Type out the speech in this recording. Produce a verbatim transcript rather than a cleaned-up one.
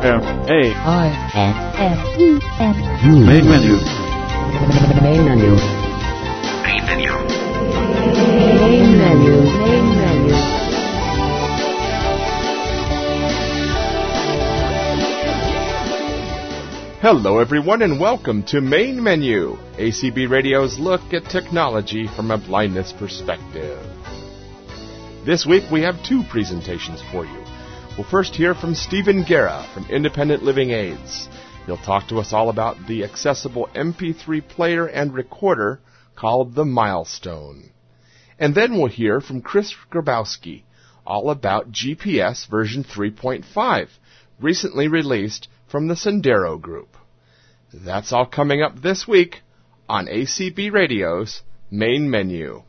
M A I N M E N U Main menu. Main menu. Main menu. Main menu. Main menu. Hello everyone and welcome to Main Menu, A C B Radio's look at technology from a blindness perspective. This week we have two presentations for you. We'll first hear from Stephen Guerra from Independent Living Aids. He'll talk to us all about the accessible M P three player and recorder called the Milestone. And then we'll hear from Chris Grabowski all about G P S version three point five, recently released from the Sendero Group. That's all coming up this week on A C B Radio's Main Menu.